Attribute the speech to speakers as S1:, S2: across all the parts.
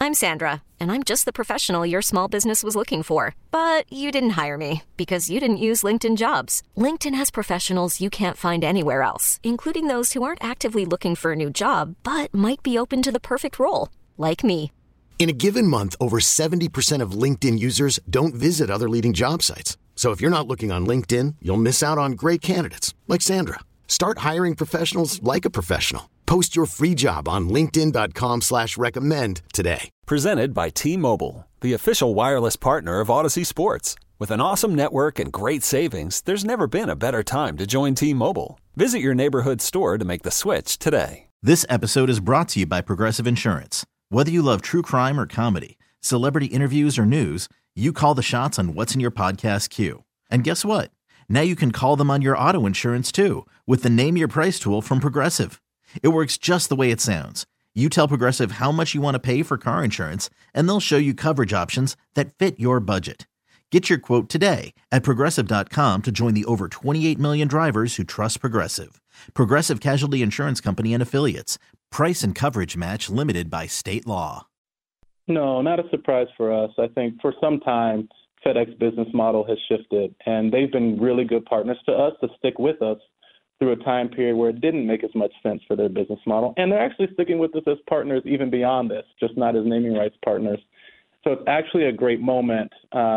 S1: I'm Sandra, and I'm just the professional your small business was looking for. But you didn't hire me because you didn't use LinkedIn Jobs. LinkedIn has professionals you can't find anywhere else, including those who aren't actively looking for a new job, but might be open to the perfect role, like me.
S2: In a given month, over 70% of LinkedIn users don't visit other leading job sites. So if you're not looking on LinkedIn, you'll miss out on great candidates like Sandra. Start hiring professionals like a professional. Post your free job on linkedin.com/recommend today.
S3: Presented by T-Mobile, the official wireless partner of Odyssey Sports. With an awesome network and great savings, there's never been a better time to join T-Mobile. Visit your neighborhood store to make the switch today.
S4: This episode is brought to you by Progressive Insurance. Whether you love true crime or comedy, celebrity interviews or news, you call the shots on what's in your podcast queue. And guess what? Now you can call them on your auto insurance too with the Name Your Price tool from Progressive. It works just the way it sounds. You tell Progressive how much you want to pay for car insurance, and they'll show you coverage options that fit your budget. Get your quote today at Progressive.com to join the over 28 million drivers who trust Progressive. Progressive Casualty Insurance Company and Affiliates. Price and coverage match limited by state law.
S5: No, not a surprise for us. I think for some time, FedEx business model has shifted, and they've been really good partners to us to stick with us through a time period where it didn't make as much sense for their business model. And they're actually sticking with us as partners even beyond this, just not as naming rights partners. So it's actually a great moment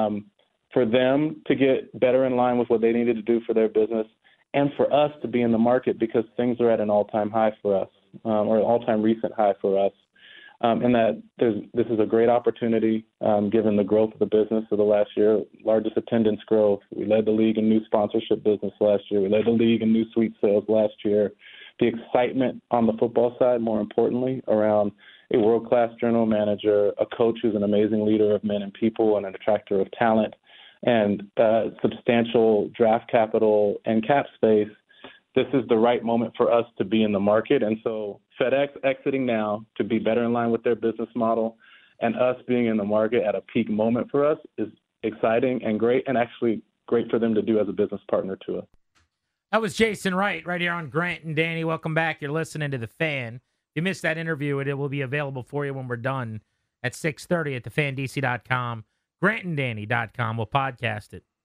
S5: for them to get better in line with what they needed to do for their business and for us to be in the market because things are at an all-time high for us, or an all-time recent high for us. And that this is a great opportunity given the growth of the business of the last year, largest attendance growth. We led the league in new sponsorship business last year. We led the league in new suite sales last year. The excitement on the football side, more importantly, around a world-class general manager, a coach who's an amazing leader of men and people and an attractor of talent, and substantial draft capital and cap space. This is the right moment for us to be in the market. And so FedEx exiting now to be better in line with their business model and us being in the market at a peak moment for us is exciting and great, and actually great for them to do as a business partner to us.
S6: That was Jason Wright right here on Grant and Danny. Welcome back. You're listening to The Fan. If you missed that interview, it will be available for you when we're done at 6:30 at thefandc.com, grantanddanny.com. We'll podcast it.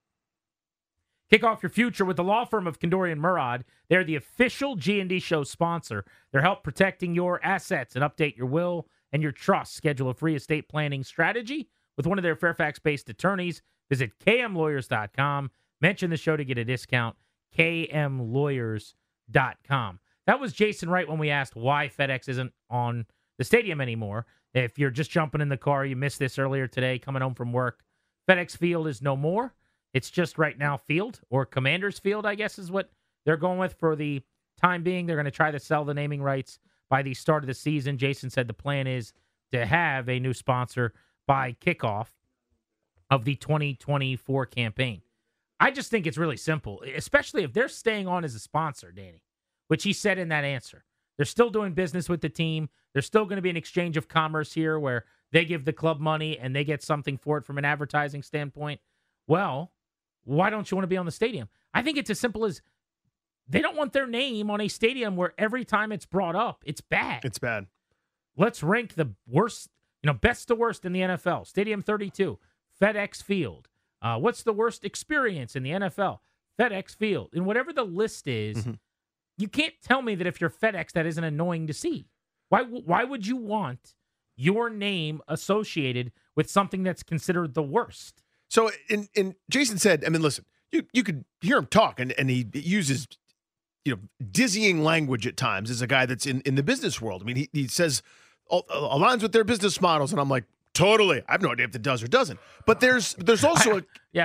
S6: Kick off your future with the law firm of Kondorian Murad. They're the official G&D show sponsor. They're help protecting your assets and update your will and your trust. Schedule a free estate planning strategy with one of their Fairfax-based attorneys. Visit kmlawyers.com. Mention the show to get a discount. kmlawyers.com. That was Jason Wright when we asked why FedEx isn't on the stadium anymore. If you're just jumping in the car, you missed this earlier today, coming home from work. FedEx Field is no more. It's just right now Field, or Commanders Field, I guess is what they're going with for the time being. They're going to try to sell the naming rights by the start of the season. Jason said the plan is to have a new sponsor by kickoff of the 2024 campaign. I just think it's really simple, especially if they're staying on as a sponsor, Danny, which he said in that answer. They're still doing business with the team. There's still going to be an exchange of commerce here where they give the club money and they get something for it from an advertising standpoint. Well, why don't you want to be on the stadium? I think it's as simple as they don't want their name on a stadium where every time it's brought up, it's bad.
S7: It's bad.
S6: Let's rank the worst, best to worst in the NFL. Stadium 32, FedEx Field. What's the worst experience in the NFL? FedEx Field. And whatever the list is, you can't tell me that if you're FedEx, that isn't annoying to see. Why would you want your name associated with something that's considered the worst?
S7: So, in Jason said, I mean, listen, you could hear him talk, and he uses, dizzying language at times as a guy that's in the business world. I mean, he says aligns with their business models, and I'm like, totally. I have no idea if it does or doesn't. But there's also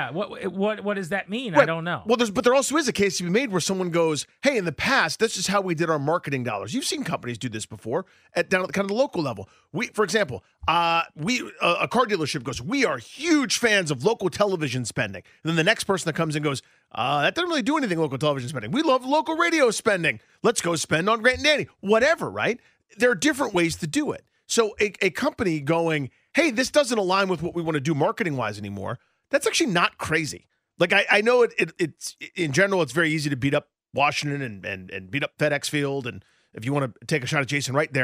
S6: what does that mean?
S7: Right.
S6: I don't know.
S7: Well, there also is a case to be made where someone goes, hey, in the past, this is how we did our marketing dollars. You've seen companies do this before down at kind of the local level. For example, a car dealership goes, we are huge fans of local television spending. And then the next person that comes in goes, that doesn't really do anything, local television spending. We love local radio spending. Let's go spend on Grant and Danny. Whatever, right? There are different ways to do it. So a company going, hey, this doesn't align with what we want to do marketing-wise anymore, that's actually not crazy. Like, I know it's in general, it's very easy to beat up Washington and beat up FedEx Field. And if you want to take a shot at Jason Wright there,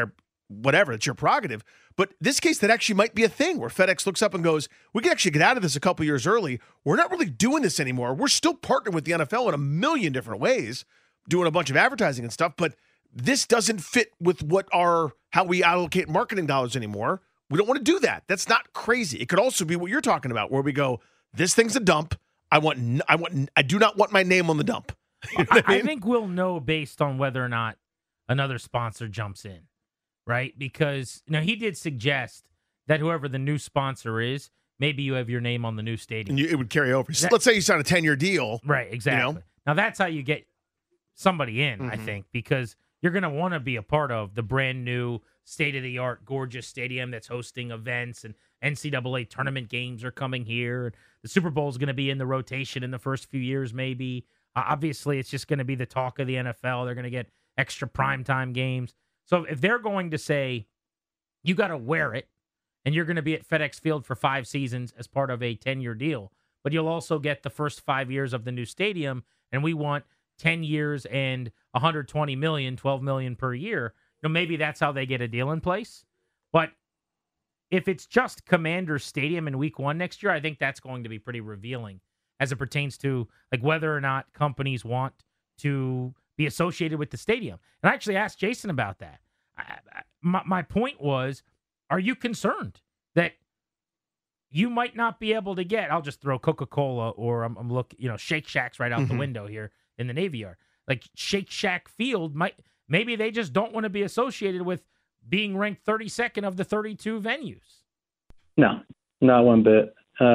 S7: whatever, it's your prerogative. But this case, that actually might be a thing where FedEx looks up and goes, we can actually get out of this a couple years early. We're not really doing this anymore. We're still partnering with the NFL in a million different ways, doing a bunch of advertising and stuff, but this doesn't fit with how we allocate marketing dollars anymore. We don't want to do that. That's not crazy. It could also be what you're talking about, where we go, this thing's a dump. I do not want my name on the dump. You know what I mean?
S6: I think we'll know based on whether or not another sponsor jumps in, right? Because he did suggest that whoever the new sponsor is, maybe you have your name on the new stadium.
S7: And it would carry over. Let's say you sign a 10-year deal.
S6: Right, exactly. Now, that's how you get somebody in, I think, because you're going to want to be a part of the brand new, state-of-the-art, gorgeous stadium that's hosting events, and NCAA tournament games are coming here. The Super Bowl is going to be in the rotation in the first few years, maybe. Obviously, it's just going to be the talk of the NFL. They're going to get extra primetime games. So if they're going to say, you got to wear it, and you're going to be at FedEx Field for 5 seasons as part of a 10-year deal, but you'll also get the first 5 years of the new stadium, and we want 10 years and $120 million, $12 million per year. Maybe that's how they get a deal in place. But if it's just Commanders Stadium in week 1 next year, I think that's going to be pretty revealing as it pertains to like whether or not companies want to be associated with the stadium. And I actually asked Jason about that. My point was, are you concerned that you might not be able to get, I'll just throw Coca-Cola or I'm looking, Shake Shack's right out the window here in the Navy Yard. Like Shake Shack Field, maybe they just don't want to be associated with being ranked 32nd of the 32 venues.
S5: No, not one bit.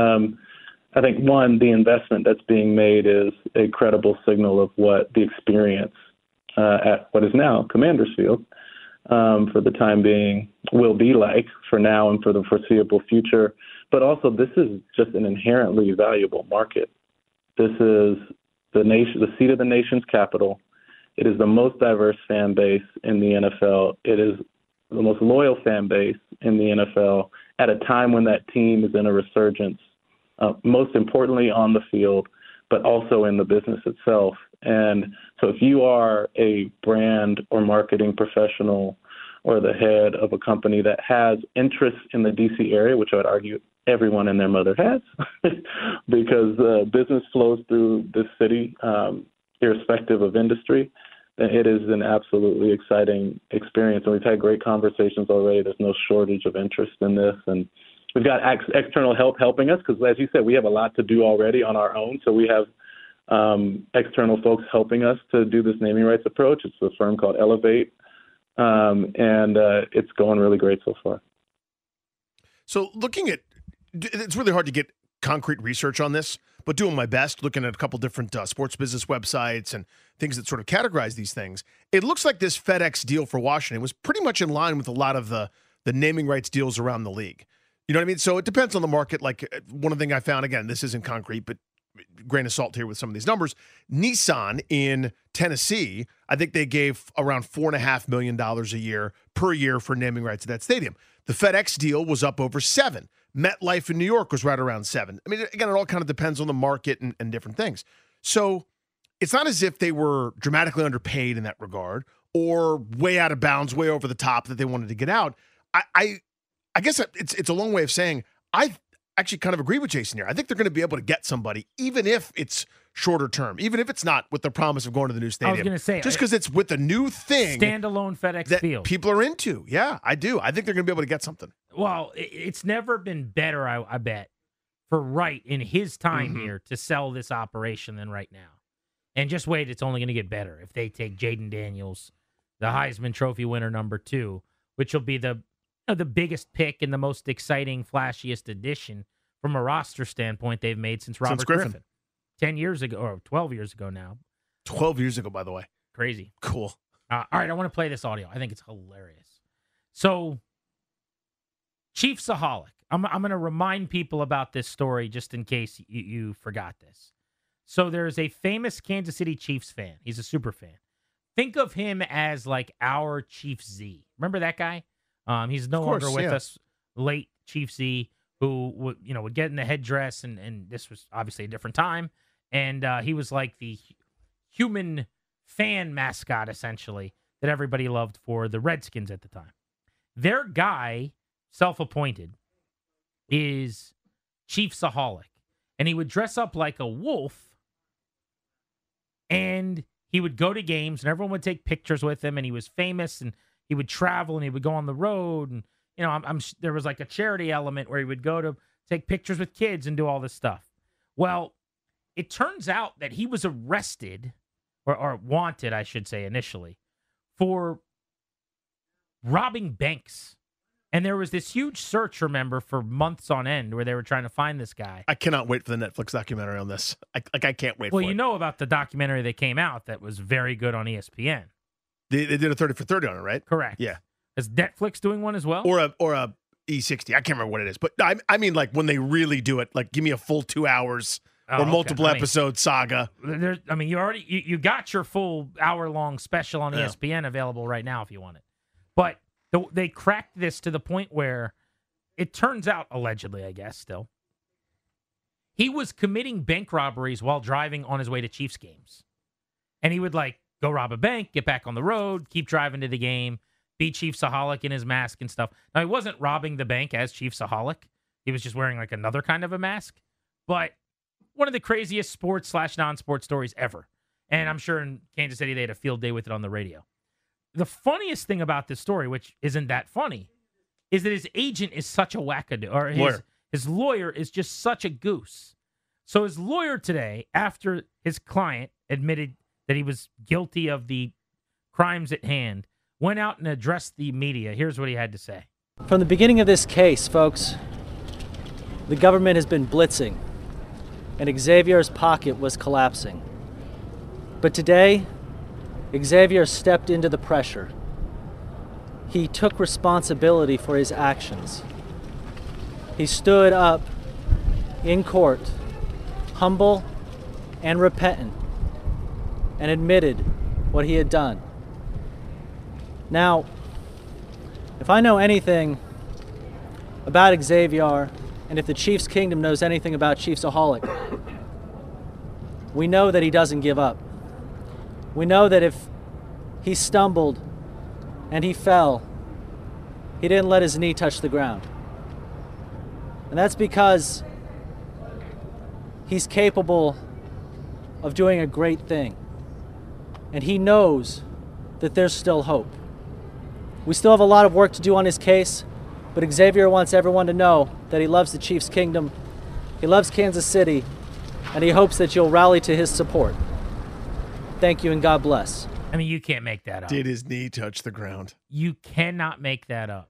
S5: I think, one, the investment that's being made is a credible signal of what the experience at what is now Commanders Field for the time being will be like for now and for the foreseeable future. But also, this is just an inherently valuable market. This is the seat of the nation's capital. It is the most diverse fan base in the NFL. It is the most loyal fan base in the NFL at a time when that team is in a resurgence, most importantly on the field, but also in the business itself. And so if you are a brand or marketing professional or the head of a company that has interest in the D.C. area, which I would argue everyone and their mother has, because business flows through this city irrespective of industry, it is an absolutely exciting experience. And we've had great conversations already. There's no shortage of interest in this. And we've got external help helping us because, as you said, we have a lot to do already on our own. So we have external folks helping us to do this naming rights approach. It's a firm called Elevate. And it's going really great so far.
S7: So it's really hard to get concrete research on this, but doing my best, looking at a couple different sports business websites and things that sort of categorize these things, it looks like this FedEx deal for Washington was pretty much in line with a lot of the naming rights deals around the league. You know what I mean? So it depends on the market. Like one thing I found, again, this isn't concrete, but grain of salt here with some of these numbers. Nissan in Tennessee, I think they gave around $4.5 million per year for naming rights to that stadium. The FedEx deal was up over $7 million. MetLife in New York was right around $7 million. I mean, again, it all kind of depends on the market and different things. So it's not as if they were dramatically underpaid in that regard or way out of bounds, way over the top that they wanted to get out. I guess it's a long way of saying I actually kind of agree with Jason here. I think they're going to be able to get somebody, even if it's shorter term, even if it's not with the promise of going to the new stadium.
S6: I was going to say,
S7: just because it's with a new thing,
S6: standalone FedEx
S7: that
S6: Field,
S7: people are into. Yeah, I do. I think they're going to be able to get something.
S6: Well, it's never been better, I bet, for Wright in his time here to sell this operation than right now. And just wait, it's only going to get better if they take Jaden Daniels, the Heisman Trophy winner #2, which will be the biggest pick and the most exciting, flashiest addition from a roster standpoint they've made since Robert Griffin. 10 years ago, or 12 years ago now.
S7: 12 years ago, by the way.
S6: Crazy.
S7: Cool.
S6: All right, I want to play this audio. I think it's hilarious. So, Chiefsaholic. I'm going to remind people about this story just in case you forgot this. So, there's a famous Kansas City Chiefs fan. He's a super fan. Think of him as like our Chief Z. Remember that guy? He's no longer with us. Late Chief Z, who would get in the headdress, and this was obviously a different time. And he was like the human fan mascot, essentially, that everybody loved for the Redskins at the time. Their guy, self-appointed, is Chief Saholic. And he would dress up like a wolf, and he would go to games, and everyone would take pictures with him, and he was famous, and he would travel, and he would go on the road, and there was like a charity element where he would go to take pictures with kids and do all this stuff. Well, it turns out that he was arrested, or wanted, I should say, initially, for robbing banks. And there was this huge search, remember, for months on end where they were trying to find this guy.
S7: I cannot wait for the Netflix documentary on this. I can't wait for it.
S6: Well, you know about the documentary that came out that was very good on ESPN.
S7: They did a 30 for 30 on it, right?
S6: Correct.
S7: Yeah.
S6: Is Netflix doing one as well?
S7: Or a E60. I can't remember what it is. But I mean, like, when they really do it, like, give me a full 2 hours or multiple episode saga.
S6: You got your full hour-long special on ESPN available right now if you want it. But they cracked this to the point where it turns out, allegedly, I guess, still, he was committing bank robberies while driving on his way to Chiefs games. And he would, like, go rob a bank, get back on the road, keep driving to the game, be Chief Saholic in his mask and stuff. Now, he wasn't robbing the bank as Chief Saholic. He was just wearing, like, another kind of a mask. But one of the craziest sports/non-sports stories ever. And I'm sure in Kansas City they had a field day with it on the radio. The funniest thing about this story, which isn't that funny, is that his agent is such a wackadoo, or his lawyer is just such a goose. So his lawyer today, after his client admitted that he was guilty of the crimes at hand, went out and addressed the media. Here's what he had to say.
S8: From the beginning of this case, folks, the government has been blitzing, and Xavier's pocket was collapsing. But today, Xavier stepped into the pressure. He took responsibility for his actions. He stood up in court, humble and repentant, and admitted what he had done. Now, if I know anything about Xavier, and if the Chiefs Kingdom knows anything about Chief Saholic, we know that he doesn't give up. We know that if he stumbled and he fell, he didn't let his knee touch the ground. And that's because he's capable of doing a great thing. And he knows that there's still hope. We still have a lot of work to do on his case, but Xavier wants everyone to know that he loves the Chiefs Kingdom, he loves Kansas City, and he hopes that you'll rally to his support. Thank you and God bless.
S6: I mean, you can't make that up.
S7: Did his knee touch the ground?
S6: You cannot make that up.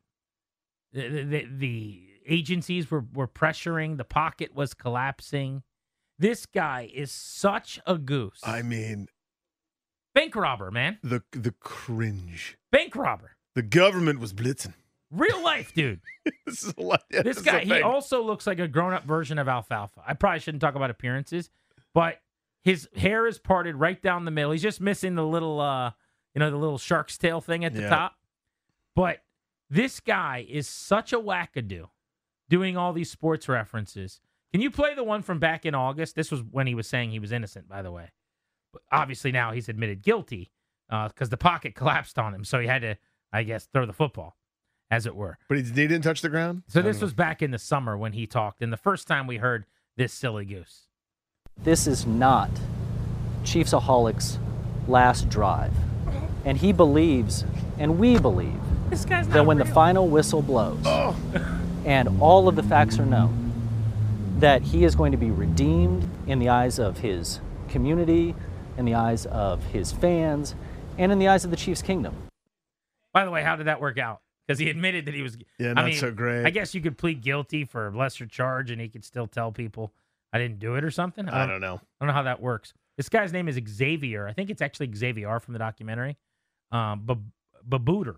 S6: The agencies were pressuring. The pocket was collapsing. This guy is such a goose.
S7: I mean,
S6: bank robber, man.
S7: The cringe.
S6: Bank robber.
S7: The government was blitzing.
S6: Real life, dude. This guy, he also looks like a grown-up version of Alfalfa. I probably shouldn't talk about appearances, but his hair is parted right down the middle. He's just missing the little, the little shark's tail thing at the top. But this guy is such a wackadoo doing all these sports references. Can you play the one from back in August? This was when he was saying he was innocent, by the way. But obviously now he's admitted guilty because the pocket collapsed on him. So he had to, I guess, throw the football, as it were.
S7: But he didn't touch the ground?
S6: So this was back in the summer when he talked, and the first time we heard this silly goose.
S8: This is not Chief Saholic's last drive. And he believes, and we believe, that when the final whistle blows and all of the facts are known, that he is going to be redeemed in the eyes of his community, in the eyes of his fans, and in the eyes of the Chiefs Kingdom.
S6: By the way, how did that work out? Because he admitted that he was...
S7: so great.
S6: I guess you could plead guilty for a lesser charge and he could still tell people I didn't do it or something.
S7: I don't know.
S6: I don't know how that works. This guy's name is Xavier. I think it's actually Xavier from the documentary. Babooter.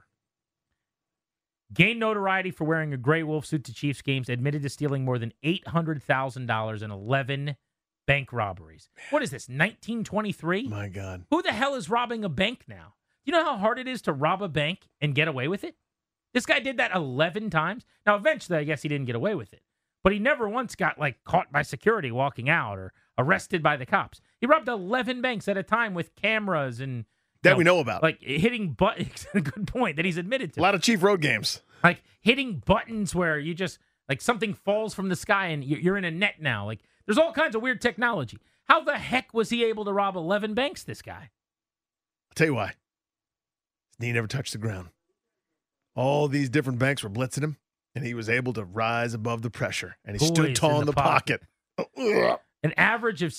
S6: Gained notoriety for wearing a gray wolf suit to Chiefs games, admitted to stealing more than $800,000 in 11 bank robberies. What is this, 1923?
S7: My God.
S6: Who the hell is robbing a bank now? You know how hard it is to rob a bank and get away with it? This guy did that 11 times. Now, eventually, I guess he didn't get away with it. But he never once got, caught by security walking out or arrested by the cops. He robbed 11 banks at a time with cameras and...
S7: That we know about.
S6: Hitting buttons. Good point that he's admitted to.
S7: A lot of Chief Road games.
S6: Like hitting buttons where you just, like something falls from the sky and you're in a net now. Like there's all kinds of weird technology. How the heck was he able to rob 11 banks, this guy?
S7: I'll tell you why. His knee never touched the ground. All these different banks were blitzing him, and he was able to rise above the pressure, and he stood tall in the pocket.
S6: An average of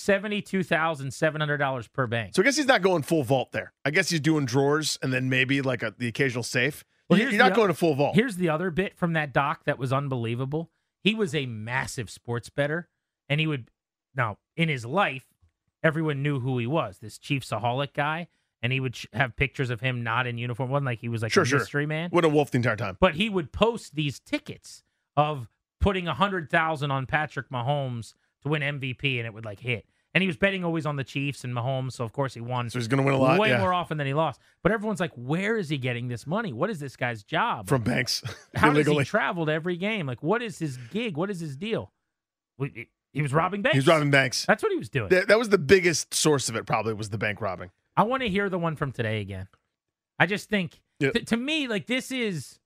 S6: $72,700 per bank.
S7: So I guess he's not going full vault there. I guess he's doing drawers and then maybe like the occasional safe.
S6: Well,
S7: you're not going to full vault.
S6: Here's the other bit from that doc that was unbelievable. He was a massive sports bettor, and he would, now, in his life, everyone knew who he was, this Chiefsaholic guy, and he would have pictures of him not in uniform. It wasn't like he was like a mystery man.
S7: Wouldn't have wolfed the entire time.
S6: But he would post these tickets of putting $100,000 on Patrick Mahomes to win MVP, and it would like hit. And he was betting always on the Chiefs and Mahomes, so of course he won.
S7: So he's going to win a lot,
S6: way more often than he lost. But everyone's like, where is he getting this money? What is this guy's job?
S7: From banks.
S6: How does he travel to every game? Like, what is his gig? What is his deal? He was robbing banks.
S7: He was robbing banks.
S6: That's what he was doing.
S7: That was the biggest source of it, probably, was the bank robbing.
S6: I want to hear the one from today again. I just think, to me, like, this is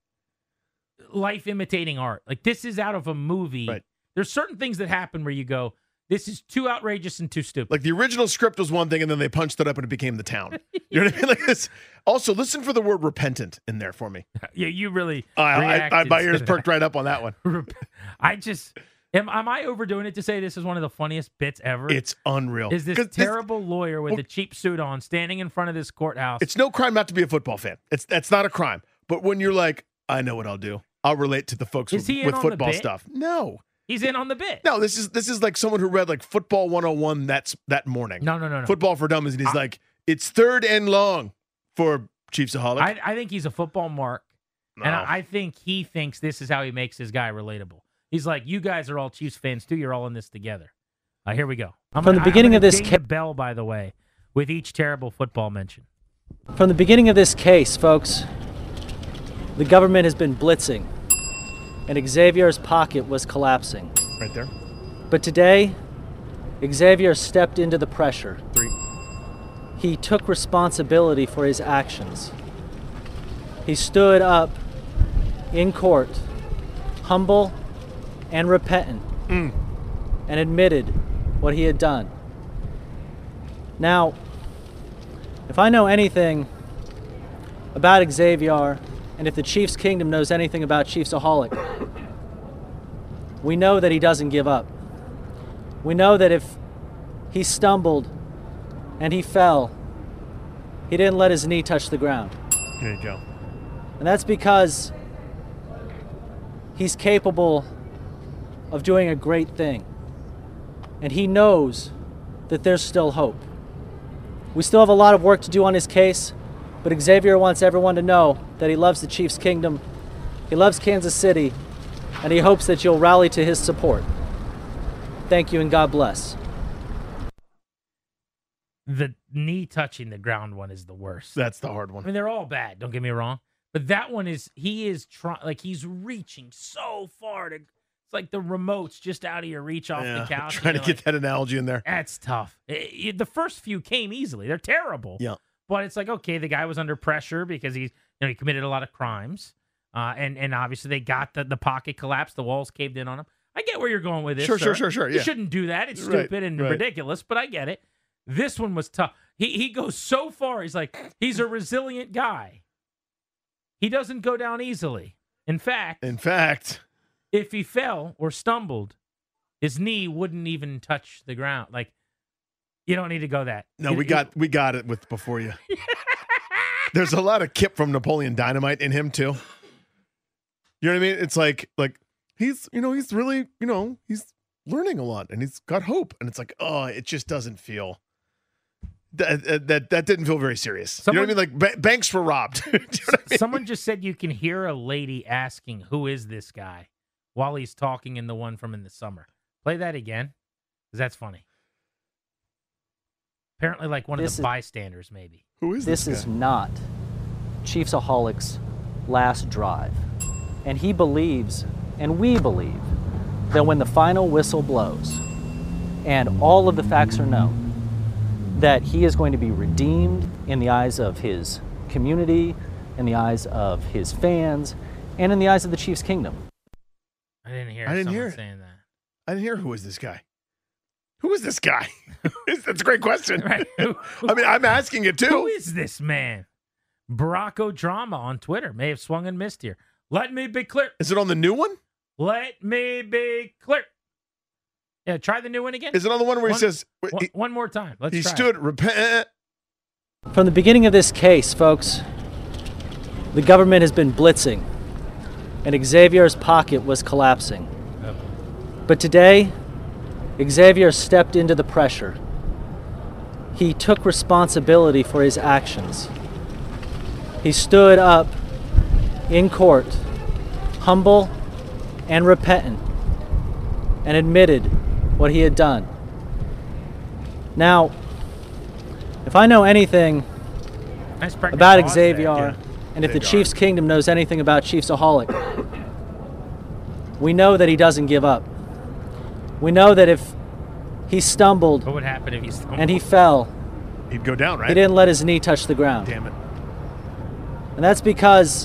S6: life imitating art. Like, this is out of a movie.
S7: Right.
S6: There's certain things that happen where you go, this is too outrageous and too stupid.
S7: Like the original script was one thing, and then they punched it up and it became The Town. You know what I mean? Like this. Also, listen for the word repentant in there for me.
S6: Yeah, you really.
S7: My ears perked right up on that one.
S6: I just. Am I overdoing it to say this is one of the funniest bits ever?
S7: It's unreal.
S6: Is this terrible lawyer with a cheap suit on standing in front of this courthouse?
S7: It's no crime not to be a football fan. That's not a crime. But when you're like, I know what I'll do. I'll relate to the folks with football stuff. No.
S6: He's in on the bit.
S7: No, this is like someone who read like Football 101 that morning.
S6: No.
S7: Football for Dummies, and he's like, it's third and long for Chiefsaholic.
S6: I think he's a football mark, and I think he thinks this is how he makes his guy relatable. He's like, you guys are all Chiefs fans too. You're all in this together. Here we go.
S8: From the beginning of this
S6: case, bell, by the way, with each terrible football mention.
S8: From the beginning of this case, folks, the government has been blitzing, and Xavier's pocket was collapsing.
S7: Right there.
S8: But today, Xavier stepped into the pressure.
S7: 3.
S8: He took responsibility for his actions. He stood up in court, humble and repentant, and admitted what he had done. Now, if I know anything about Xavier, and if the Chiefs Kingdom knows anything about Chiefsaholic, we know that he doesn't give up. We know that if he stumbled and he fell, he didn't let his knee touch the ground.
S7: There you go.
S8: And that's because he's capable of doing a great thing. And he knows that there's still hope. We still have a lot of work to do on his case, but Xavier wants everyone to know that he loves the Chiefs Kingdom, he loves Kansas City, and he hopes that you'll rally to his support. Thank you and God bless.
S6: The knee touching the ground one is the worst.
S7: That's the hard one.
S6: I mean, they're all bad, don't get me wrong. But that one is, he's reaching so far to, it's like the remote's just out of your reach off the couch.
S7: Trying to get that analogy in there.
S6: That's tough. The first few came easily. They're terrible.
S7: Yeah.
S6: But it's like, okay, the guy was under pressure because he committed a lot of crimes. And obviously they got the pocket collapsed, the walls caved in on him. I get where you're going with this.
S7: Sure.
S6: Yeah.
S7: You
S6: shouldn't do that. It's stupid and ridiculous, but I get it. This one was tough. He goes so far. He's like, he's a resilient guy. He doesn't go down easily. In fact, if he fell or stumbled, his knee wouldn't even touch the ground. Like, you don't need to go that.
S7: No, we got it with before you. There's a lot of Kip from Napoleon Dynamite in him too. You know what I mean? It's like he's really, he's learning a lot and he's got hope. And it's like, oh, it just doesn't feel that didn't feel very serious. You know what I mean? Like banks were robbed. You know what I mean?
S6: Someone just said you can hear a lady asking, who is this guy, while he's talking in the one from in the summer. Play that again, because that's funny. Apparently like one of the bystanders, maybe.
S7: Who is this guy?
S8: This is not Chiefsaholic's last drive. And he believes, and we believe, that when the final whistle blows and all of the facts are known, that he is going to be redeemed in the eyes of his community, in the eyes of his fans, and in the eyes of the Chiefs' kingdom.
S6: I didn't hear
S7: it.
S6: saying that.
S7: I didn't hear who is this guy. Who is this guy? That's a great question.
S6: Right.
S7: I mean, I'm asking it too.
S6: Who is this man? Barack Drama on Twitter may have swung and missed here. Let me be clear.
S7: Is it on the new one?
S6: Let me be clear. Yeah, try the new one again.
S7: Is it on the one where he says...
S6: One more time. Let's
S7: he
S6: try
S7: stood,
S6: it.
S7: repent.
S8: From the beginning of this case, folks, the government has been blitzing, and Xavier's pocket was collapsing.
S6: Oh.
S8: But today, Xavier stepped into the pressure. He took responsibility for his actions. He stood up in court, humble and repentant, and admitted what he had done. Now, if I know anything
S6: Nice pregnant
S8: about
S6: pause
S8: Xavier,
S6: there.
S8: and if the Chiefs' kingdom knows anything about Chiefsaholic, we know that he doesn't give up. We know that if he stumbled
S6: What would happen if he stumbled?
S8: and he fell,
S7: He'd go down, right?
S8: he didn't let his knee touch the ground.
S7: Damn it.
S8: And that's because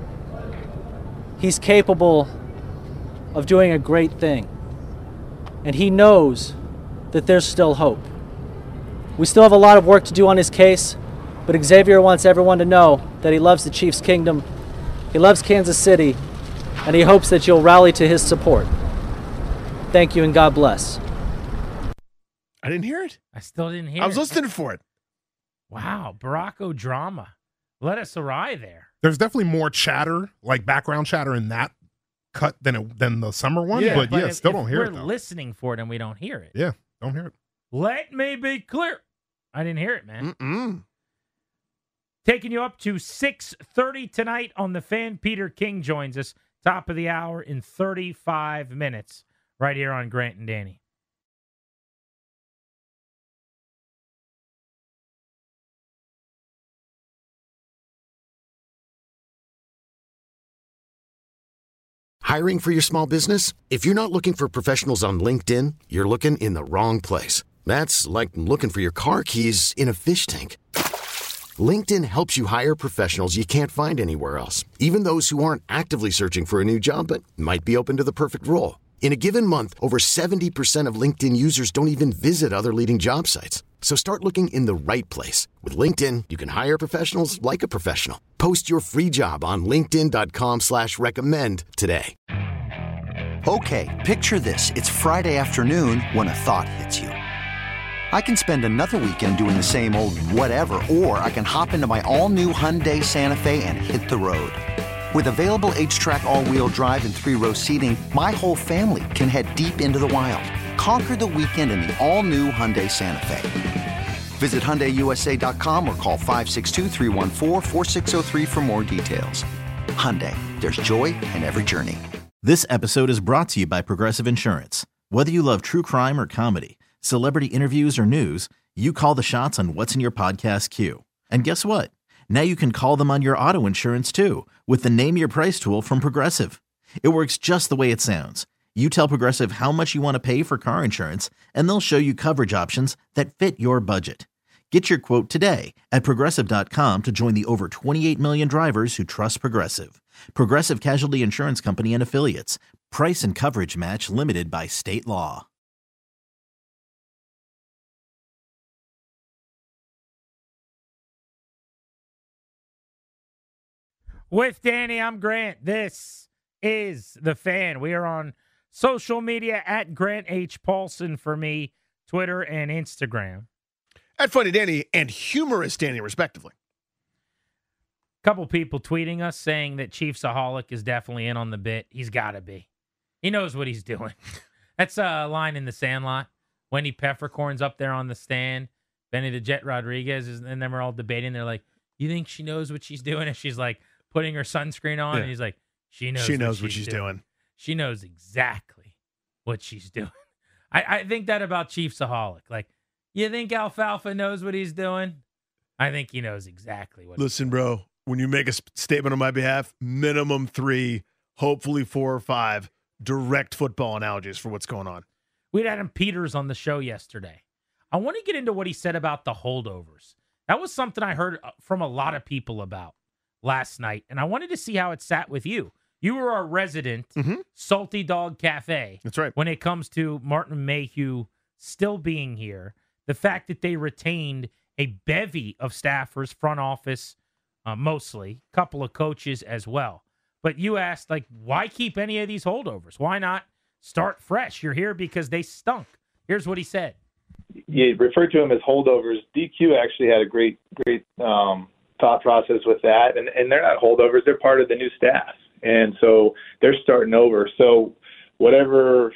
S8: he's capable of doing a great thing. And he knows that there's still hope. We still have a lot of work to do on his case, but Xavier wants everyone to know that he loves the Chiefs' kingdom, he loves Kansas City, and he hopes that you'll rally to his support. Thank you and God bless.
S7: I didn't hear it.
S6: I still didn't hear
S7: I was
S6: it.
S7: listening for it.
S6: Wow, Barack Drama. Let us awry there.
S9: There's definitely more chatter, like background chatter in that cut than the summer one.
S7: Yeah,
S9: but
S6: if-
S9: still
S6: if
S9: don't hear it,
S6: We're
S9: though.
S6: listening for it and we don't hear it.
S9: Yeah, don't hear it.
S6: Let me be clear. I didn't hear it, man.
S7: Mm-mm.
S6: Taking you up to 6:30 tonight on The Fan. Peter King joins us. Top of the hour in 35 minutes right here on Grant and Danny.
S2: Hiring for your small business? If you're not looking for professionals on LinkedIn, you're looking in the wrong place. That's like looking for your car keys in a fish tank. LinkedIn helps you hire professionals you can't find anywhere else, even those who aren't actively searching for a new job but might be open to the perfect role. In a given month, over 70% of LinkedIn users don't even visit other leading job sites. So start looking in the right place. With LinkedIn, you can hire professionals like a professional. Post your free job on linkedin.com/recommend today.
S10: Okay, picture this. It's Friday afternoon when a thought hits you. I can spend another weekend doing the same old whatever, or I can hop into my all-new Hyundai Santa Fe and hit the road. With available H-Track all-wheel drive and 3-row seating, my whole family can head deep into the wild. Conquer the weekend in the all-new Hyundai Santa Fe. Visit HyundaiUSA.com or call 562-314-4603 for more details. Hyundai, there's joy in every journey.
S4: This episode is brought to you by Progressive Insurance. Whether you love true crime or comedy, celebrity interviews or news, you call the shots on what's in your podcast queue. And guess what? Now you can call them on your auto insurance too with the Name Your Price tool from Progressive. It works just the way it sounds. You tell Progressive how much you want to pay for car insurance, and they'll show you coverage options that fit your budget. Get your quote today at Progressive.com to join the over 28 million drivers who trust Progressive. Progressive Casualty Insurance Company and Affiliates. Price and coverage match limited by state law.
S6: With Danny, I'm Grant. This is The Fan. We are on social media at Grant H. Paulson for me, Twitter and Instagram.
S7: At Funny Danny and Humorous Danny, respectively.
S6: Couple people tweeting us saying that Chiefsaholic is definitely in on the bit. He's got to be. He knows what he's doing. That's a line in The Sandlot. Wendy Peppercorn's up there on the stand. Benny the Jet Rodriguez and them are all debating. They're like, "You think she knows what she's doing?" And she's like putting her sunscreen on, and he's like, "She knows what she's doing. She knows exactly what she's doing." I think that about Chiefsaholic. Like, you think Alfalfa knows what he's doing? I think he knows exactly what.
S7: Listen, bro, when you make a statement on my behalf, minimum 3, hopefully 4 or 5 direct football analogies for what's going on.
S6: We had Adam Peters on the show yesterday. I want to get into what he said about the holdovers. That was something I heard from a lot of people about last night, and I wanted to see how it sat with you You are our resident Salty Dog Cafe.
S7: That's right.
S6: When it comes to Martin Mayhew still being here, the fact that they retained a bevy of staffers, front office, mostly, couple of coaches as well. But you asked, like, why keep any of these holdovers? Why not start fresh? You're here because they stunk. Here's what he said.
S11: You referred to them as holdovers. DQ actually had a great thought process with that, and they're not holdovers. They're part of the new staff, and so they're starting over. So whatever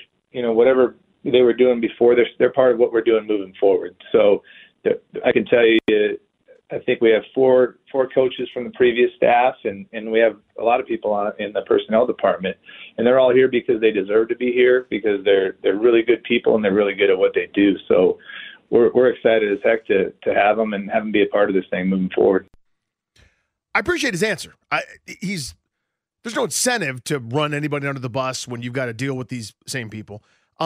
S11: they were doing before, they're part of what we're doing moving forward. So I can tell you, I think we have four coaches from the previous staff, and we have a lot of people in the personnel department, and they're all here because they deserve to be here, because they're really good people and they're really good at what they do. So we're excited as heck to have them and have them be a part of this thing moving forward.
S7: I appreciate his answer. There's no incentive to run anybody under the bus when you've got to deal with these same people.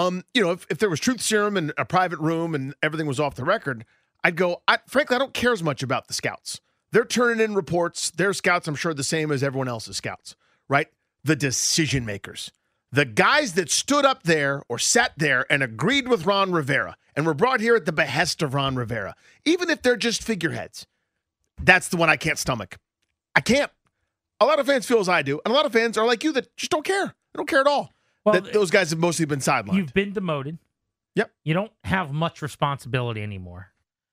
S7: If there was truth serum in a private room and everything was off the record, I'd go, frankly, I don't care as much about the scouts. They're turning in reports. Their scouts, I'm sure, the same as everyone else's scouts, right? The decision makers, the guys that stood up there or sat there and agreed with Ron Rivera and were brought here at the behest of Ron Rivera, even if they're just figureheads. That's the one I can't stomach. I can't. A lot of fans feel as I do, and a lot of fans are like you that just don't care. They don't care at all. Well, those guys have mostly been sidelined.
S6: You've been demoted.
S7: Yep.
S6: You don't have much responsibility anymore.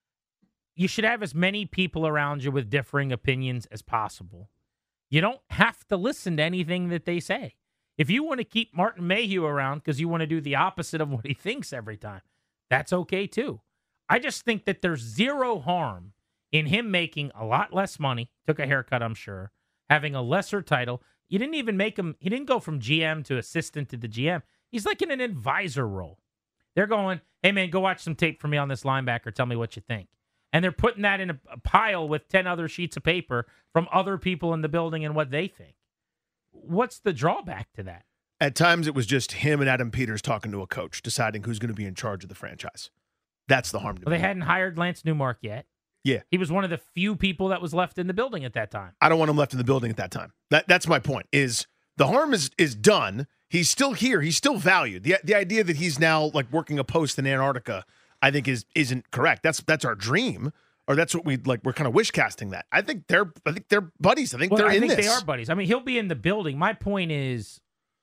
S6: You should have as many people around you with differing opinions as possible. You don't have to listen to anything that they say. If you want to keep Martin Mayhew around because you want to do the opposite of what he thinks every time, that's okay too. I just think that there's zero harm in him making a lot less money, took a haircut, I'm sure, having a lesser title. You didn't even make him, he didn't go from GM to assistant to the GM. He's like in an advisor role. They're going, hey man, go watch some tape for me on this linebacker. Tell me what you think. And they're putting that in a pile with 10 other sheets of paper from other people in the building and what they think. What's the drawback to that?
S7: At times, it was just him and Adam Peters talking to a coach, deciding who's going to be in charge of the franchise. That's the harm to me.
S6: Well, they hadn't hired Lance Newmark yet.
S7: Yeah.
S6: He was one of the few people that was left in the building at that time.
S7: I don't want him left in the building at that time. That's my point, is the harm is done. He's still here. He's still valued. The idea that he's now like working a post in Antarctica, I think isn't correct. That's our dream, or that's what we're kind of wish casting that. I think they're buddies. I think they're in this.
S6: They are buddies. I mean, he'll be in the building. My point is,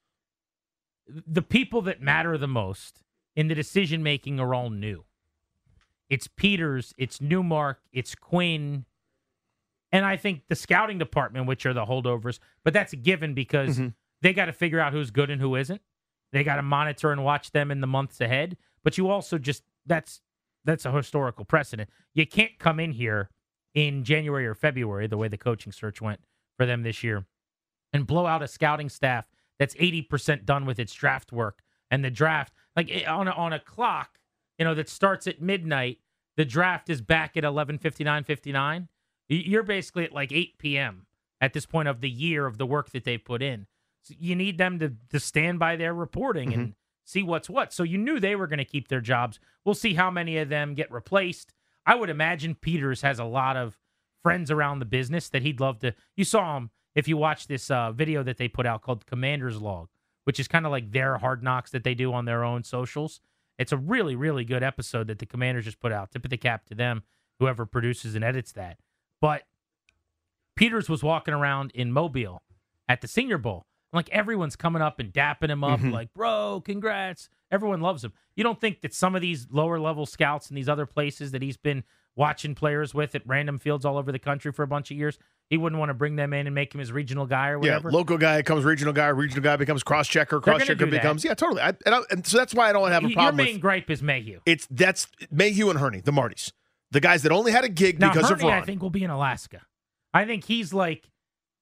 S6: the people that matter the most in the decision making are all new. It's Peters, it's Newmark, it's Quinn, and I think the scouting department, which are the holdovers, but that's a given because they got to figure out who's good and who isn't. They got to monitor and watch them in the months ahead. But you also just that's a historical precedent. You can't come in here in January or February, the way the coaching search went for them this year, and blow out a scouting staff that's 80% done with its draft work. And the draft, like on a clock, that starts at midnight, the draft is back at 11:59. You're basically at like 8 p.m. at this point of the year of the work that they put in. So you need them to stand by their reporting and see what's what. So you knew they were going to keep their jobs. We'll see how many of them get replaced. I would imagine Peters has a lot of friends around the business that he'd love to. You saw him if you watch this video that they put out called Commander's Log, which is kind of like their Hard Knocks that they do on their own socials. It's a really, really good episode that the Commanders just put out. Tip of the cap to them, whoever produces and edits that. But Peters was walking around in Mobile at the Senior Bowl. Like, everyone's coming up and dapping him up, like, bro, congrats. Everyone loves him. You don't think that some of these lower-level scouts in these other places that he's been watching players with at random fields all over the country for a bunch of years, he wouldn't want to bring them in and make him his regional guy or whatever?
S7: Yeah, local guy becomes regional guy becomes cross-checker becomes... Yeah, totally. And so that's why I don't have a problem with...
S6: Your main gripe is Mayhew.
S7: That's Mayhew and Hurney, the Martys. The guys that only had a gig because of Ron.
S6: I think will be in Alaska. I think he's like...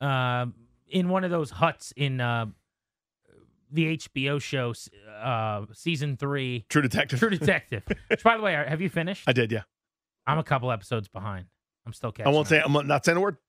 S6: in one of those huts in the HBO show, season 3.
S7: True Detective.
S6: Which, by the way, have you finished?
S7: I did, yeah.
S6: I'm a couple episodes behind. I'm still catching
S7: I'm not saying a word.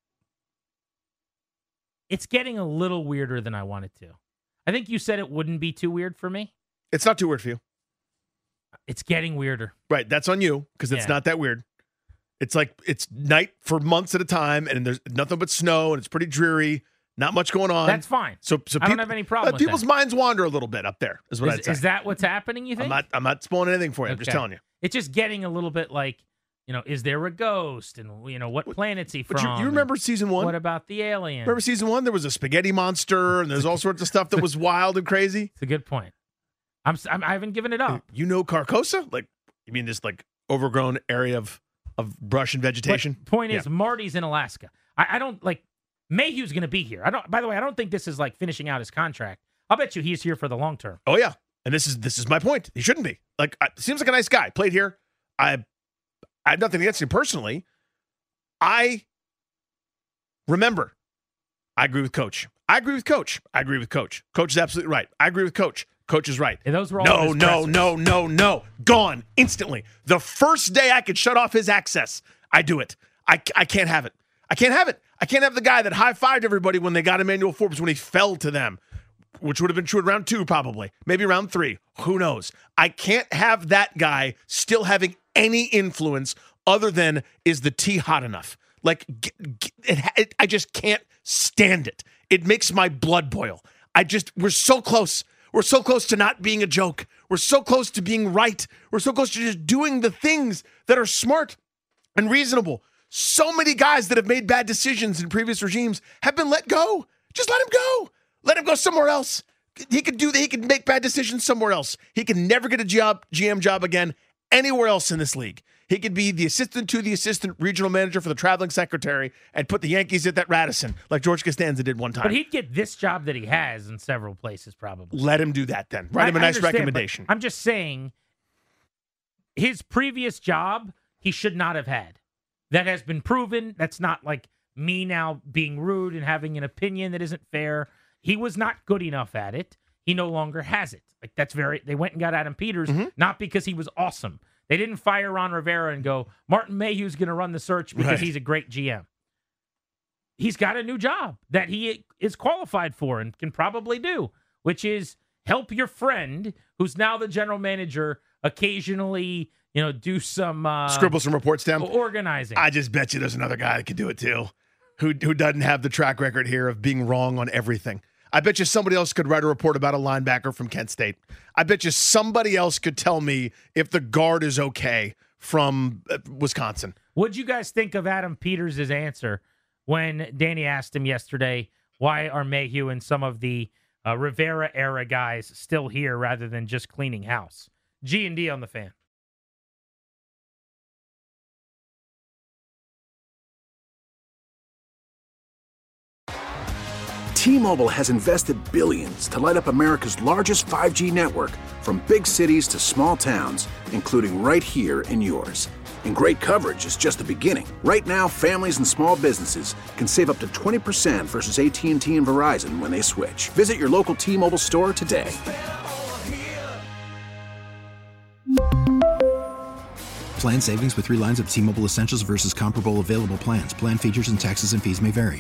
S6: It's getting a little weirder than I wanted to. I think you said it wouldn't be too weird for me.
S7: It's not too weird for you.
S6: It's getting weirder.
S7: Right, that's on you, because it's not that weird. It's like it's night for months at a time, and there's nothing but snow, and it's pretty dreary. Not much going on.
S6: That's fine.
S7: So
S6: I don't have any problem with
S7: people's
S6: that.
S7: minds wander a little bit up there, is what I'd say.
S6: Is that what's happening, you think?
S7: I'm not spoiling anything for you. I'm just telling you.
S6: It's just getting a little bit like, is there a ghost? And, what planet's he from?
S7: But you remember season 1?
S6: What about the alien?
S7: Remember season 1? There was a spaghetti monster, and there's all sorts of stuff that was wild and crazy.
S6: It's a good point. I haven't given it up.
S7: Carcosa? Like, you mean this, like, overgrown area of brush and vegetation?
S6: But point is, Marty's in Alaska. I don't, like, Mayhew's going to be here. By the way, I don't think this is like finishing out his contract. I'll bet you he's here for the long term.
S7: Oh yeah, and this is my point. He shouldn't be. Like, seems like a nice guy. Played here. I have nothing against him personally. I remember. I agree with Coach. Coach is absolutely right. I agree with Coach. Coach is right.
S6: And those were all
S7: No. Gone instantly. The first day I could shut off his access, I do it. I can't have it. I can't have it. I can't have the guy that high-fived everybody when they got Emmanuel Forbes when he fell to them, which would have been true at round 2 probably, maybe round 3. Who knows? I can't have that guy still having any influence other than, is the tea hot enough? Like, I just can't stand it. It makes my blood boil. We're so close. We're so close to not being a joke. We're so close to being right. We're so close to just doing the things that are smart and reasonable. So many guys that have made bad decisions in previous regimes have been let go. Just let him go. Let him go somewhere else. He could make bad decisions somewhere else. He can never get a GM job again anywhere else in this league. He could be the assistant to the assistant regional manager for the traveling secretary and put the Yankees at that Radisson like George Costanza did one time.
S6: But he'd get this job that he has in several places probably.
S7: Let him do that then. Write him a nice recommendation.
S6: I'm just saying his previous job he should not have had. That has been proven. That's not like me now being rude and having an opinion that isn't fair. He was not good enough at it. He no longer has it. Like, they went and got Adam Peters, not because he was awesome. They didn't fire Ron Rivera and go, Martin Mayhew's going to run the search because he's a great GM. He's got a new job that he is qualified for and can probably do, which is help your friend, who's now the general manager, occasionally, do some
S7: scribble some reports down,
S6: organizing.
S7: I just bet you there's another guy that could do it too, who doesn't have the track record here of being wrong on everything. I bet you somebody else could write a report about a linebacker from Kent State. I bet you somebody else could tell me if the guard is okay from Wisconsin.
S6: What'd you guys think of Adam Peters' answer when Danny asked him yesterday, why are Mayhew and some of the Rivera-era guys still here rather than just cleaning house? G&D on the Fan.
S12: T-Mobile has invested billions to light up America's largest 5G network, from big cities to small towns, including right here in yours. And great coverage is just the beginning. Right now, families and small businesses can save up to 20% versus AT&T and Verizon when they switch. Visit your local T-Mobile store today.
S13: Plan savings with 3 lines of T-Mobile Essentials versus comparable available plans. Plan features and taxes and fees may vary.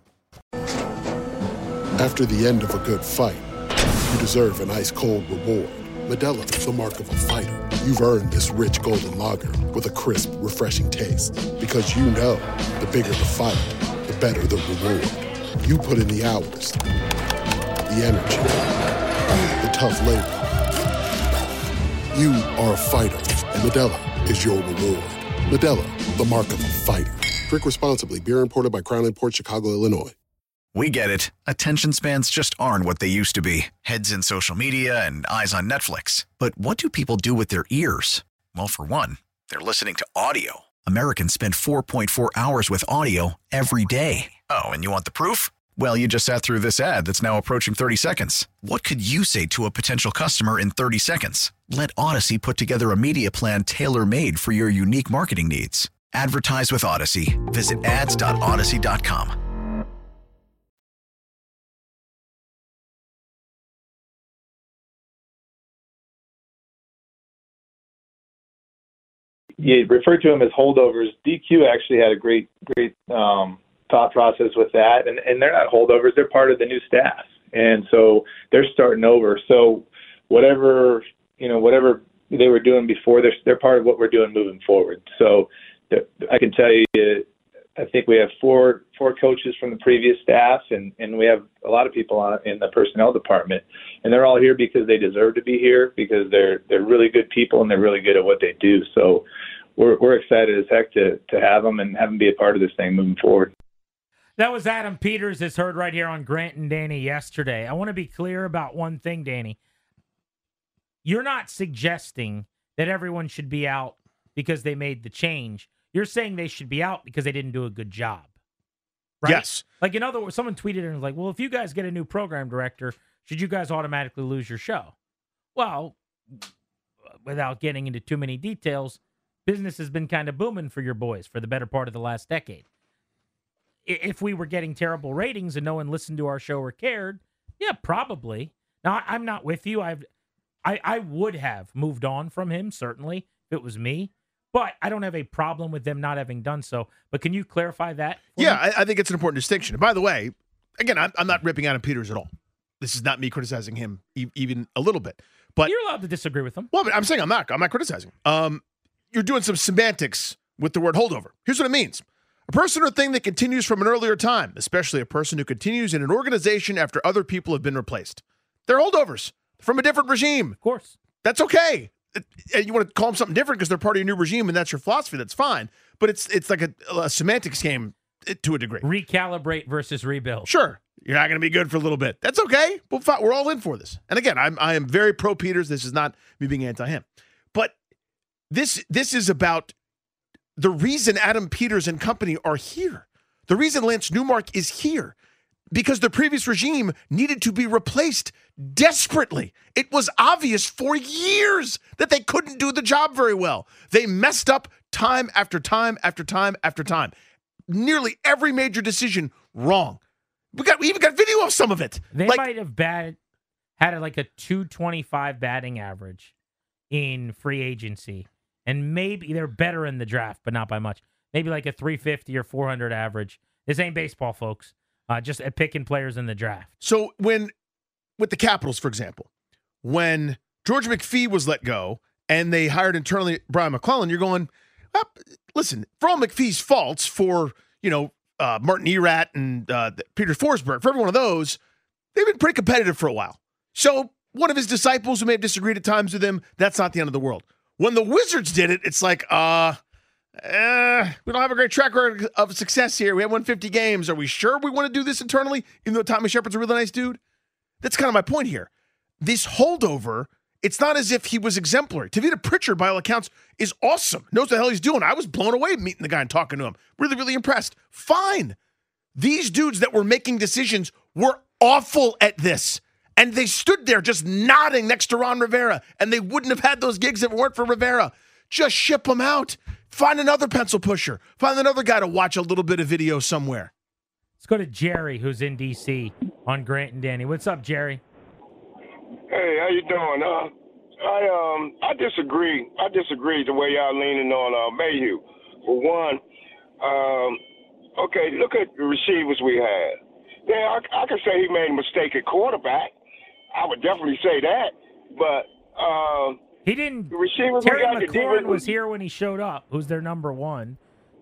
S14: After the end of a good fight, you deserve an ice-cold reward. Modelo is the mark of a fighter. You've earned this rich golden lager with a crisp, refreshing taste. Because you know, the bigger the fight, the better the reward. You put in the hours, the energy, the tough labor. You are a fighter, and Modelo is your reward. Modelo, the mark of a fighter. Drink responsibly. Beer imported by Crown Imports, Chicago, Illinois.
S15: We get it. Attention spans just aren't what they used to be. Heads in social media and eyes on Netflix. But what do people do with their ears? Well, for one, they're listening to audio. Americans spend 4.4 hours with audio every day. Oh, and you want the proof? Well, you just sat through this ad that's now approaching 30 seconds. What could you say to a potential customer in 30 seconds? Let Odyssey put together a media plan tailor-made for your unique marketing needs. Advertise with Odyssey. Visit ads.odyssey.com.
S11: You referred to them as holdovers. DQ actually had a great thought process with that, and they're not holdovers; they're part of the new staff, and so they're starting over. So whatever they were doing before, they're part of what we're doing moving forward. So I can tell you, I think we have four coaches from the previous staff, and we have a lot of people in the personnel department, and they're all here because they deserve to be here, because they're really good people and they're really good at what they do. So we're excited as heck to have them and have them be a part of this thing moving forward.
S6: That was Adam Peters, as heard right here on Grant and Danny yesterday. I want to be clear about one thing, Danny. You're not suggesting that everyone should be out because they made the change. You're saying they should be out because they didn't do a good job. Right?
S7: Yes.
S6: Like, in other words, someone tweeted and was like, well, if you guys get a new program director, should you guys automatically lose your show? Well, without getting into too many details, business has been kind of booming for your boys for the better part of the last decade. If we were getting terrible ratings and no one listened to our show or cared, yeah, probably. Now, I'm not with you. I would have moved on from him, certainly, if it was me. But I don't have a problem with them not having done so. But can you clarify that?
S7: Yeah, I think it's an important distinction. And by the way, again, I'm not ripping Adam Peters at all. This is not me criticizing him even a little bit. But
S6: you're allowed to disagree with him.
S7: Well, but I'm saying I'm not criticizing. You're doing some semantics with the word holdover. Here's what it means. A person or thing that continues from an earlier time, especially a person who continues in an organization after other people have been replaced. They're holdovers from a different regime.
S6: Of course.
S7: That's okay. You want to call them something different because they're part of your new regime and that's your philosophy. That's fine. But it's like a semantics game to a degree.
S6: Recalibrate versus rebuild.
S7: Sure. You're not going to be good for a little bit. That's okay. We're all in for this. And again, I am very pro Peters. This is not me being anti him. But this is about the reason Adam Peters and company are here. The reason Lance Newmark is here. Because the previous regime needed to be replaced desperately. It was obvious for years that they couldn't do the job very well. They messed up time after time after time after time. Nearly every major decision wrong. We even got video of some of it.
S6: They might have had like a 225 batting average in free agency. And maybe they're better in the draft, but not by much. Maybe like a 350 or 400 average. This ain't baseball, folks. Just at picking players in the draft.
S7: So with the Capitals, for example, when George McPhee was let go and they hired internally Brian McClellan, you're going, listen, for all McPhee's faults, for, Martin Erat and Peter Forsberg, for every one of those, they've been pretty competitive for a while. So one of his disciples who may have disagreed at times with him, that's not the end of the world. When the Wizards did it, it's like, we don't have a great track record of success here. We have won 50 games. Are we sure we want to do this internally, even though Tommy Shepard's a really nice dude? That's kind of my point here. This holdover, it's not as if he was exemplary. Tavita Pritchard, by all accounts, is awesome. Knows what the hell he's doing. I was blown away meeting the guy and talking to him. Really, really impressed. Fine. These dudes that were making decisions were awful at this. And they stood there just nodding next to Ron Rivera. And they wouldn't have had those gigs if it weren't for Rivera. Just ship them out. Find another pencil pusher. Find another guy to watch a little bit of video somewhere.
S6: Let's go to Jerry, who's in D.C. on Grant and Danny. What's up, Jerry?
S16: Hey, how you doing? I disagree. I disagree the way y'all leaning on Mayhew. For one, okay, look at the receivers we had. Yeah, I could say he made a mistake at quarterback. I would definitely say that. But
S6: he didn't.
S16: The receivers
S6: Terry McLaurin was here when he showed up. Who's their number one?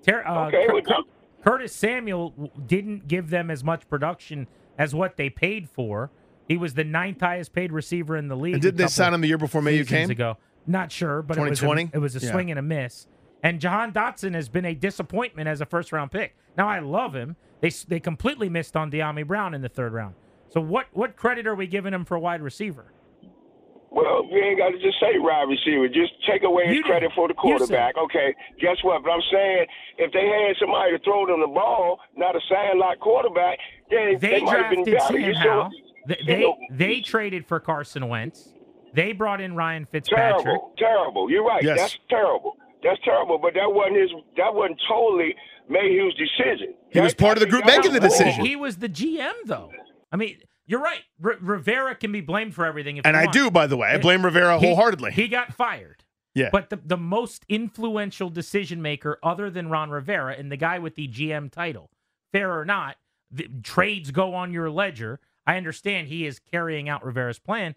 S6: Curtis Samuel didn't give them as much production as what they paid for. He was the 9th highest paid receiver in the league.
S7: And did they sign him the year before Mayhew came?
S6: Ago. Not sure, but
S7: 2020?
S6: it was a swing and a miss. And Jahan Dotson has been a disappointment as a first-round pick. Now, I love him. They completely missed on De'Ami Brown in the 3rd round. So what credit are we giving him for wide receiver?
S16: Well, you ain't got to just say wide receiver. Just take away his credit for the quarterback. Okay, guess what? But I'm saying if they had somebody to throw them the ball, not a Sandlot quarterback, then they might have been better.
S6: Sam Howell. They traded for Carson Wentz. They brought in Ryan Fitzpatrick.
S16: Terrible. You're right.
S7: Yes.
S16: That's terrible. But that wasn't totally Mayhew's decision.
S7: He was part of the group making the decision.
S6: He was the GM, though. I mean, you're right. Rivera can be blamed for everything.
S7: And I do, by the way. I blame Rivera wholeheartedly.
S6: He got fired.
S7: Yeah.
S6: But the most influential decision maker other than Ron Rivera and the guy with the GM title, fair or not, the trades go on your ledger. I understand he is carrying out Rivera's plan.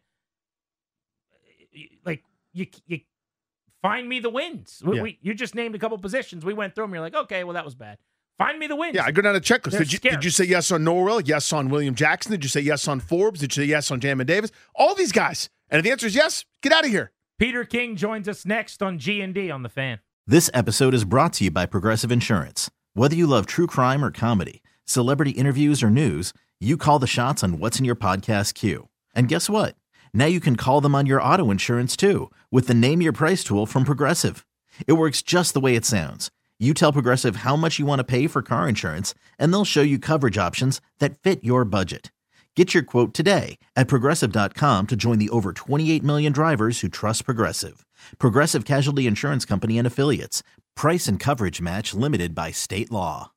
S6: Like, you find me the wins.
S7: Yeah.
S6: You just named a couple positions. We went through them. You're like, okay, well, that was bad. Find me the wins.
S7: Yeah, I go down a checklist.
S6: They're
S7: Did you say yes on Norwell? Yes on William Jackson? Did you say yes on Forbes? Did you say yes on Jamin Davis? All these guys. And if the answer is yes, get out of here.
S6: Peter King joins us next on G&D on The Fan.
S4: This episode is brought to you by Progressive Insurance. Whether you love true crime or comedy, celebrity interviews or news, you call the shots on what's in your podcast queue. And guess what? Now you can call them on your auto insurance too with the Name Your Price tool from Progressive. It works just the way it sounds. You tell Progressive how much you want to pay for car insurance, and they'll show you coverage options that fit your budget. Get your quote today at Progressive.com to join the over 28 million drivers who trust Progressive. Progressive Casualty Insurance Company and Affiliates. Price and coverage match limited by state law.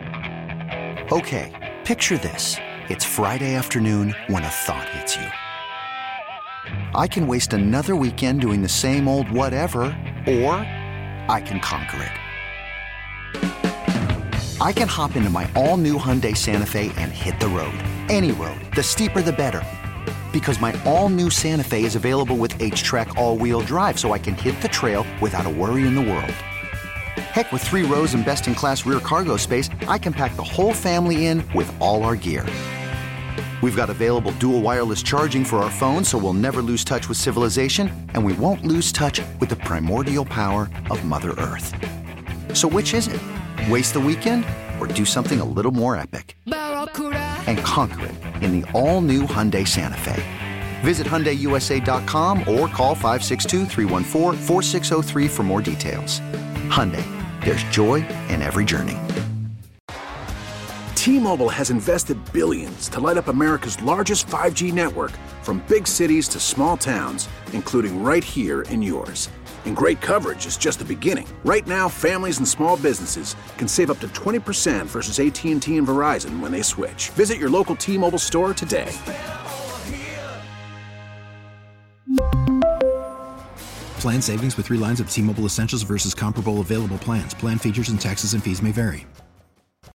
S10: Okay, picture this. It's Friday afternoon when a thought hits you. I can waste another weekend doing the same old whatever, or I can conquer it. I can hop into my all-new Hyundai Santa Fe and hit the road. Any road. The steeper, the better. Because my all-new Santa Fe is available with H-Track all-wheel drive, so I can hit the trail without a worry in the world. Heck, with 3 rows and best-in-class rear cargo space, I can pack the whole family in with all our gear. We've got available dual wireless charging for our phones, so we'll never lose touch with civilization, and we won't lose touch with the primordial power of Mother Earth. So which is it? Waste the weekend or do something a little more epic? And conquer it in the all-new Hyundai Santa Fe. Visit HyundaiUSA.com or call 562-314-4603 for more details. Hyundai, there's joy in every journey.
S12: T-Mobile has invested billions to light up America's largest 5G network, from big cities to small towns, including right here in yours. And great coverage is just the beginning. Right now, families and small businesses can save up to 20% versus AT&T and Verizon when they switch. Visit your local T-Mobile store today.
S13: Plan savings with 3 lines of T-Mobile Essentials versus comparable available plans. Plan features and taxes and fees may vary.